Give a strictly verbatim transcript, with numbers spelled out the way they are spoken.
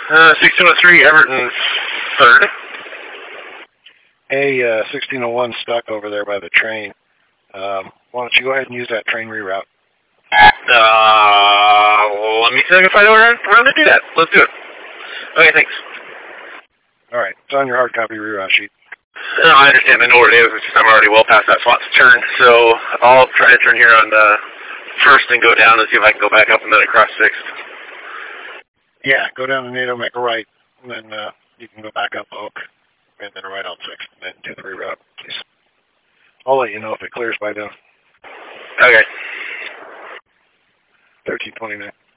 Uh, sixteen oh three, Everton, third. Hey, uh, sixteen oh one stuck over there by the train. Um, why don't you go ahead and use that train reroute? Uh, let me see if I can find out where, where to do that. Let's do it. Okay, thanks. All right, it's on your hard copy reroute sheet. No, I understand. I know where it is. It's just I'm already well past that spot to turn, so I'll try to turn here on the first and go down and see if I can go back up and then across sixth. Yeah, go down to NATO, make a right, and then uh, you can go back up Oak, and then a right on sixth, and then do the reroute, please. I'll let you know if it clears by then. Okay. thirteen twenty-nine.